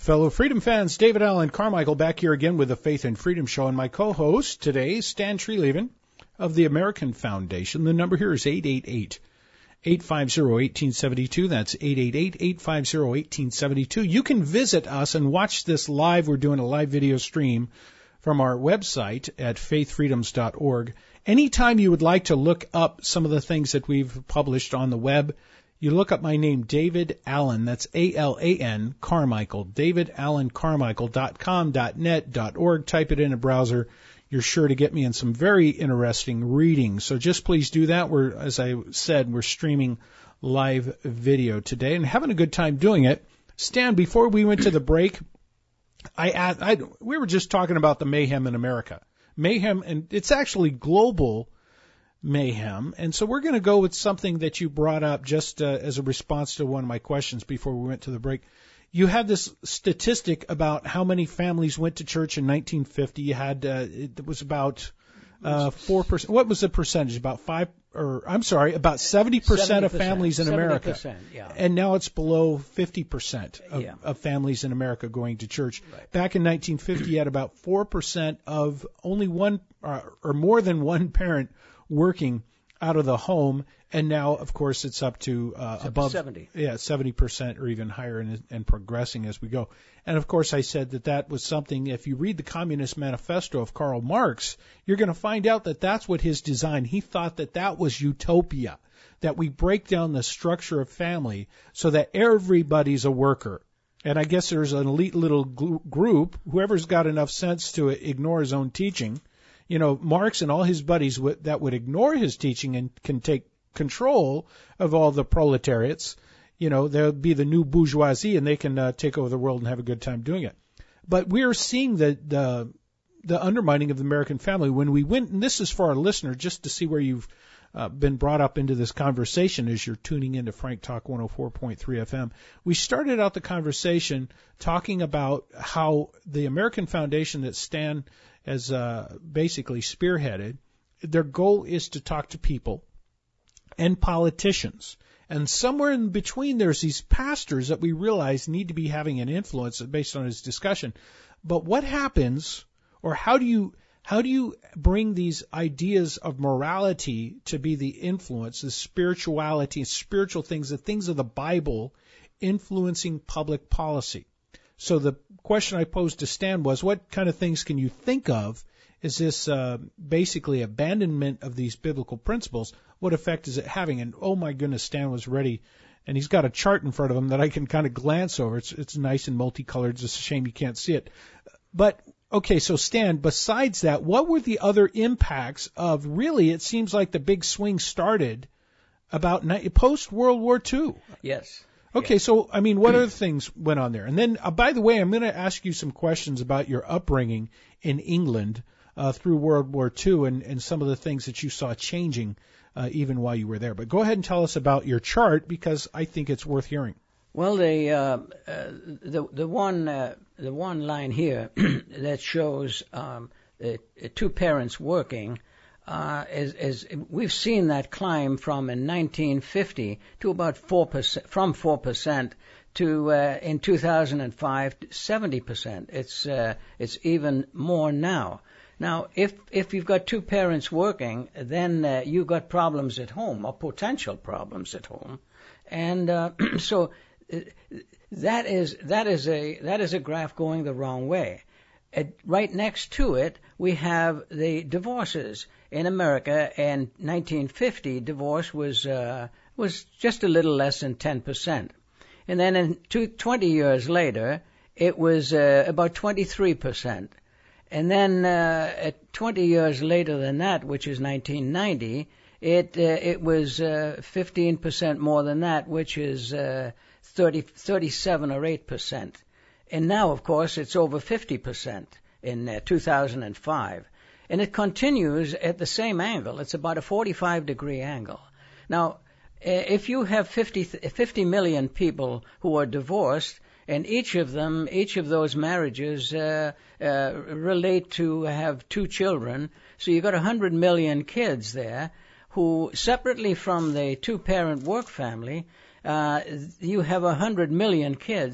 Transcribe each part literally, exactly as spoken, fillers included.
Fellow Freedom fans, David Allen Carmichael back here again with the Faith and Freedom Show, and my co-host today is Stan Treleaven of the American Foundation. The number here is eight eight eight, eight five zero, one eight seven two. That's eight eight eight, eight five zero, one eight seven two. You can visit us and watch this live. We're doing a live video stream from our website at faith freedoms dot org. Anytime you would like to look up some of the things that we've published on the web, you look up my name, David Allen. That's A L A N, Carmichael. David Allen Carmichael dot com, .net, .org. Type it in a browser. You're sure to get me in some very interesting reading. So just please do that. We're, as I said, we're streaming live video today and having a good time doing it. Stan, before we went to the break, I, I we were just talking about the mayhem in America. Mayhem, and it's actually global mayhem. And so we're going to go with something that you brought up just uh, as a response to one of my questions before we went to the break. You had this statistic about how many families went to church in nineteen fifty. You had, uh, it was about uh, four percent. What was the percentage? About five, or I'm sorry, about seventy percent of families in America. Yeah. And now it's below fifty percent of, yeah. of families in America going to church. Right. Back in nineteen fifty, you had about four percent of only one uh, or more than one parent working out of the home, and now, of course, it's up to uh, it's above up to seventy. Yeah, seventy percent or even higher, and, and progressing as we go. And of course, I said that that was something. If you read the Communist Manifesto of Karl Marx, you're going to find out that that's what his design. He thought that that was utopia, that we break down the structure of family so that everybody's a worker. And I guess there's an elite little gl- group, whoever's got enough sense to ignore his own teaching. You know, Marx and all his buddies w- that would ignore his teaching and can take control of all the proletariats, you know, they'll be the new bourgeoisie and they can uh, take over the world and have a good time doing it. But we're seeing the, the the undermining of the American family. When we went, and this is for our listener, just to see where you've uh, been brought up into this conversation as you're tuning into Frank Talk one oh four point three F M. We started out the conversation talking about how the American Foundation that Stan has uh, basically spearheaded, their goal is to talk to people and politicians. And somewhere in between, there's these pastors that we realize need to be having an influence based on his discussion. But what happens, or how do you how do you bring these ideas of morality to be the influence, the spirituality, spiritual things, the things of the Bible influencing public policy? So the question I posed to Stan was, what kind of things can you think of? Is this uh, basically abandonment of these biblical principles? What effect is it having? And oh my goodness, Stan was ready, and he's got a chart in front of him that I can kind of glance over. It's it's nice and multicolored. It's just a shame you can't see it. But okay, so Stan, besides that, what were the other impacts of really? It seems like the big swing started about post World War Two. Yes. Okay, so, I mean, what other things went on there? And then, uh, by the way, I'm going to ask you some questions about your upbringing in England uh, through World War Two and, and some of the things that you saw changing uh, even while you were there. But go ahead and tell us about your chart, because I think it's worth hearing. Well, the uh, uh, the the one uh, the one line here that shows um, uh, two parents working. Uh, is, is we've seen that climb from in nineteen fifty to about four percent, from four percent to uh, in two thousand five seventy percent. It's uh, it's even more now. Now, if if you've got two parents working, then uh, you've got problems at home, or potential problems at home, and uh, so uh, that is that is a that is a graph going the wrong way. Uh, right next to it, we have the divorces. In America, in nineteen fifty, divorce was uh, was just a little less than ten percent. And then in two, twenty years later, it was uh, about twenty-three percent. And then uh, at twenty years later than that, which is nineteen ninety, it uh, it was uh, fifteen percent more than that, which is uh, thirty, thirty-seven or eight percent. And now, of course, it's over fifty percent in uh, two thousand five. And it continues at the same angle. It's about a forty-five degree angle. Now, if you have fifty, fifty million people who are divorced, and each of them, each of those marriages uh, uh, relate to have two children, so you've got one hundred million kids there who, separately from the two-parent work family, uh, you have one hundred million kids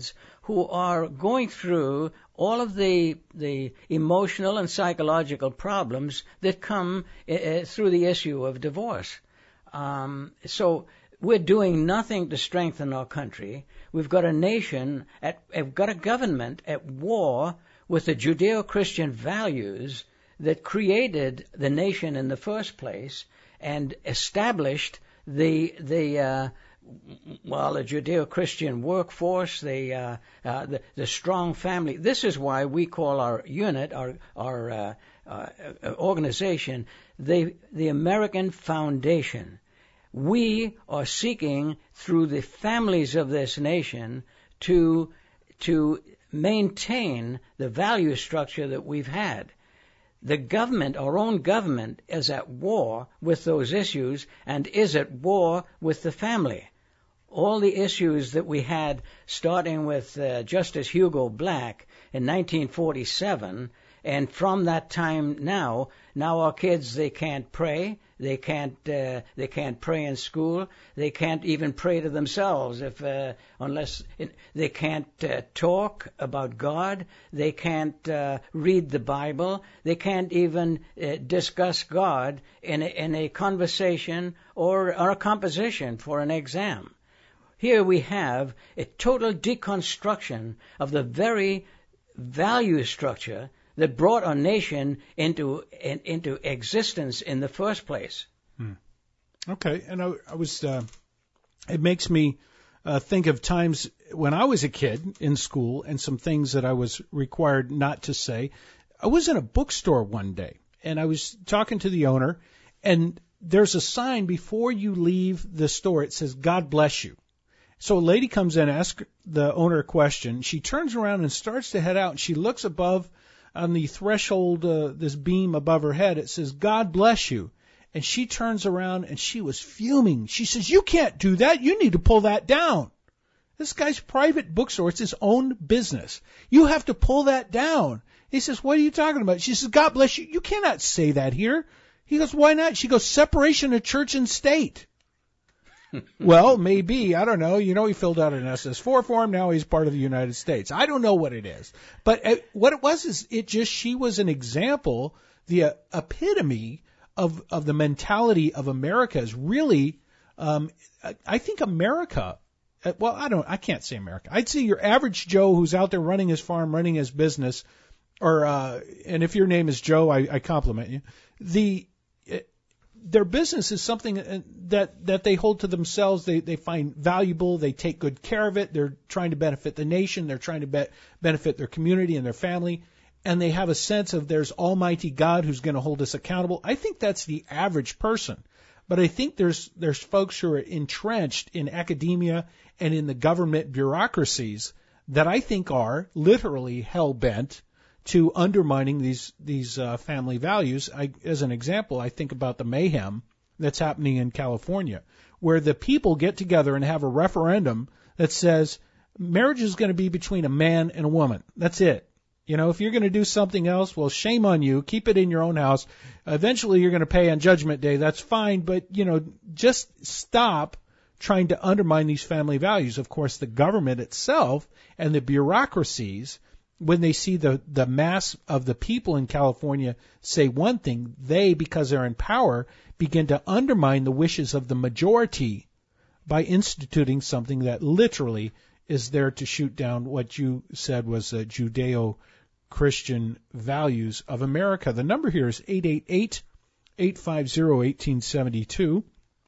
who are going through all of the the emotional and psychological problems that come uh, through the issue of divorce. Um, so we're doing nothing to strengthen our country. We've got a nation, at, we've got a government at war with the Judeo-Christian values that created the nation in the first place and established the the uh, well, the Judeo-Christian workforce, the, uh, uh, the the strong family. This is why we call our unit, our our uh, uh, organization, the the American Foundation. We are seeking through the families of this nation to to maintain the value structure that we've had. The government, our own government, is at war with those issues and is at war with the family. All the issues that we had, starting with uh, Justice Hugo Black in nineteen forty-seven, and from that time now, now our kids, they can't pray, they can't, uh, they can't pray in school, they can't even pray to themselves if, uh, unless it, they can't uh, talk about God, they can't uh, read the Bible, they can't even uh, discuss God in a, in a conversation or, or a composition for an exam. Here we have a total deconstruction of the very value structure that brought our nation into in, into existence in the first place. Hmm. Okay, and I, I was. Uh, it makes me uh, think of times when I was a kid in school and some things that I was required not to say. I was in a bookstore one day, and I was talking to the owner, and there's a sign before you leave the store. It says, "God bless you." So a lady comes in, asks the owner a question. She turns around and starts to head out, and she looks above on the threshold, uh, this beam above her head. It says, "God bless you." And she turns around, and she was fuming. She says, "You can't do that. You need to pull that down. This guy's private bookstore. It's his own business. You have to pull that down." He says, "What are you talking about?" She says, "God bless you. You cannot say that here." He goes, "Why not?" She goes, "Separation of church and state." Well, maybe. I don't know. You know, he filled out an S S four form. Now he's part of the United States. I don't know what it is. But uh, what it was is it just, she was an example, the uh, epitome of, of the mentality of America is really, um, I think America, uh, well, I don't, I can't say America. I'd say your average Joe who's out there running his farm, running his business, or, uh, and if your name is Joe, I, I compliment you. The, Their business is something that that they hold to themselves. They they find valuable. They take good care of it. They're trying to benefit the nation. They're trying to be, benefit their community and their family. And they have a sense of there's Almighty God who's going to hold us accountable. I think that's the average person. But I think there's there's folks who are entrenched in academia and in the government bureaucracies that I think are literally hell-bent to undermining these these uh, family values. I, as an example, I think about the mayhem that's happening in California, where the people get together and have a referendum that says marriage is going to be between a man and a woman. That's it. You know, if you're going to do something else, well, shame on you. Keep it in your own house. Eventually, you're going to pay on Judgment Day. That's fine, but you know, just stop trying to undermine these family values. Of course, the government itself and the bureaucracies, when they see the, the mass of the people in California say one thing, they, because they're in power, begin to undermine the wishes of the majority by instituting something that literally is there to shoot down what you said was the Judeo-Christian values of America. The number here is eight eight eight, eight five zero, one eight seven two.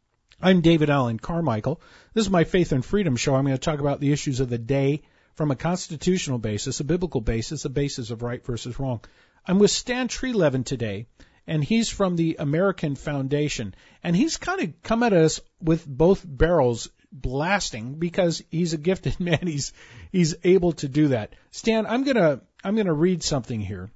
I'm David Allen Carmichael. This is my Faith and Freedom show. I'm going to talk about the issues of the day from a constitutional basis, a biblical basis, a basis of right versus wrong. I'm with Stan Trelevin today, and he's from the American Foundation. And he's kind of come at us with both barrels blasting because he's a gifted man. He's he's able to do that. Stan, I'm gonna I'm gonna read something here.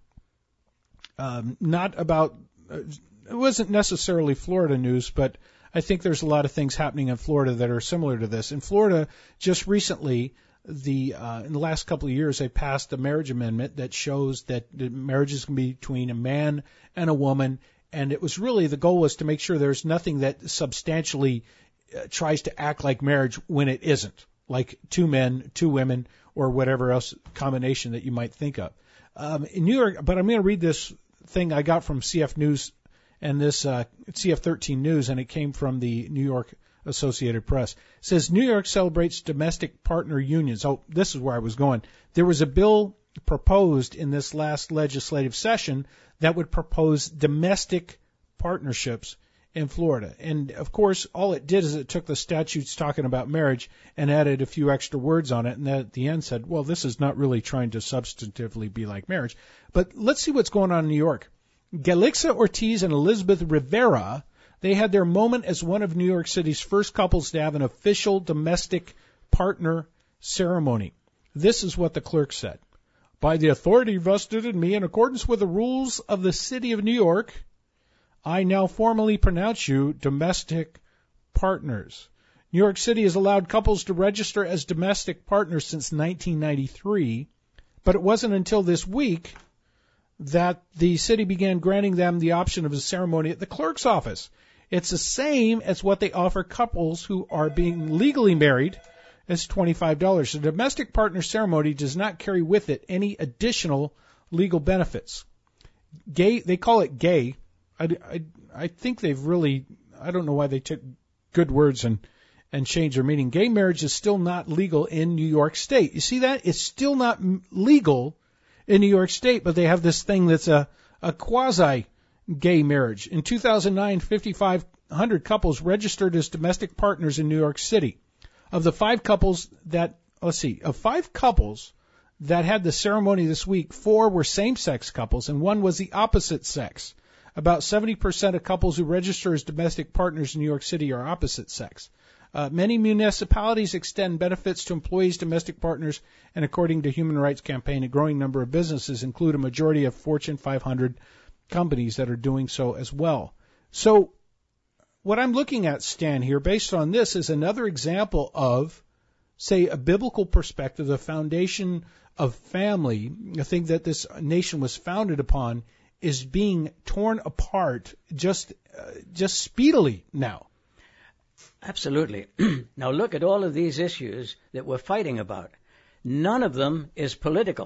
Um, not about uh, it wasn't necessarily Florida news, but I think there's a lot of things happening in Florida that are similar to this. In Florida, just recently, The uh, in the last couple of years, they passed a marriage amendment that shows that the marriages can be between a man and a woman, and it was really the goal was to make sure there's nothing that substantially uh, tries to act like marriage when it isn't. like two men, two women, or whatever else combination that you might think of. Um, in New York, but I'm going to read this thing I got from C F News and this uh, C F thirteen News, and it came from the New York Associated Press. It says New York celebrates domestic partner unions. Oh, this is where I was going. There was a bill proposed in this last legislative session that would propose domestic partnerships in Florida. And, of course, all it did is it took the statutes talking about marriage and added a few extra words on it, and then at the end said, well, this is not really trying to substantively be like marriage. But let's see what's going on in New York. Galixa Ortiz and Elizabeth Rivera, they had their moment as one of New York City's first couples to have an official domestic partner ceremony. This is what the clerk said. By the authority vested in me in accordance with the rules of the City of New York, I now formally pronounce you domestic partners. New York City has allowed couples to register as domestic partners since nineteen ninety-three, but it wasn't until this week that the city began granting them the option of a ceremony at the clerk's office. It's the same as what they offer couples who are being legally married. It's twenty-five dollars. The domestic partner ceremony does not carry with it any additional legal benefits. Gay, they call it gay. I, I, I think they've really, I don't know why they took good words and, and changed their meaning. Gay marriage is still not legal in New York State. You see that? It's still not legal in New York State, but they have this thing that's a, a quasi-gay marriage. In two thousand nine, fifty-five hundred couples registered as domestic partners in New York City. Of the five couples that, let's see, of five couples that had the ceremony this week, four were same-sex couples and one was the opposite sex. About seventy percent of couples who register as domestic partners in New York City are opposite sex. Uh, many municipalities extend benefits to employees, domestic partners, and according to Human Rights Campaign, a growing number of businesses include a majority of Fortune five hundred companies that are doing so as well. So what I'm looking at, Stan, here, based on this, is another example of, say, a biblical perspective, the foundation of family, a thing that this nation was founded upon, is being torn apart just uh, just speedily now. Absolutely. Now look at all of these issues that we're fighting about. None of them is political.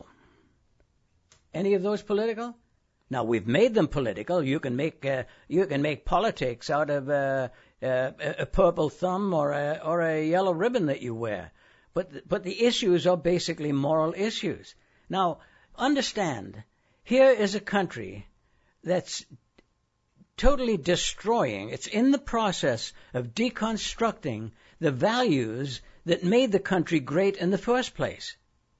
Any of those political? Now we've made them political. You can make uh, you can make politics out of uh, uh, a purple thumb or a or a yellow ribbon that you wear. But but the issues are basically moral issues. Now understand. Here is a country that's totally destroying, it's in the process of deconstructing the values that made the country great in the first place.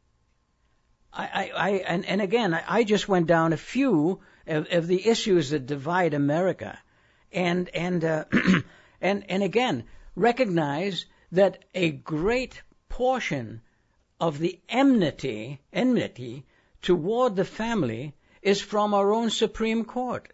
I, I, I and, and again, I, I just went down a few of, of the issues that divide America. And, and, uh, and, and again, recognize that a great portion of the enmity, enmity toward the family is from our own Supreme Court.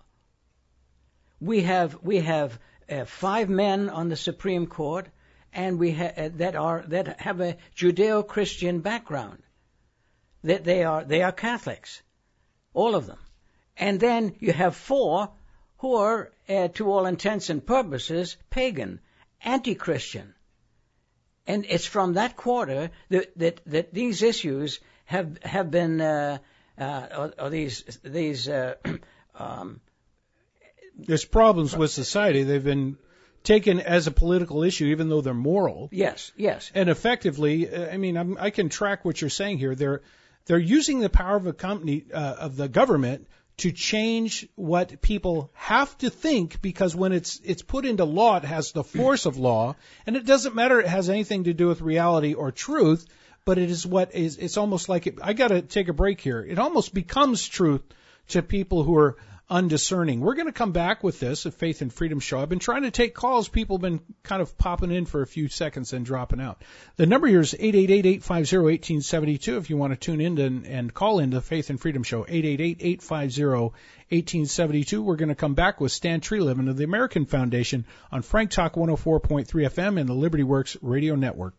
We have we have uh, five men on the Supreme Court, and we ha- uh, that are that have a Judeo-Christian background. That they are they are Catholics, all of them, and then you have four who are, uh, to all intents and purposes, pagan, anti-Christian, and it's from that quarter that that, that these issues have have been. Uh, Uh, or, or these these uh, um, there's problems with society. They've been taken as a political issue, even though they're moral. Yes, yes. And effectively, I mean, I'm, I can track what you're saying here. They're they're using the power of a company uh, of the government to change what people have to think, because when it's it's put into law, it has the force of law, and it doesn't matter it has anything to do with reality or truth. But it is what is, it's almost like, it, I got to take a break here. It almost becomes truth to people who are undiscerning. We're going to come back with this, a Faith and Freedom Show. I've been trying to take calls. People have been kind of popping in for a few seconds and dropping out. The number here is eight eight eight, eight five zero, one eight seven two if you want to tune in and, and call into the Faith and Freedom Show, eight eight eight, eight five zero, one eight seven two. We're going to come back with Stan Treliving of the American Foundation on Frank Talk one oh four point three F M and the Liberty Works Radio Network.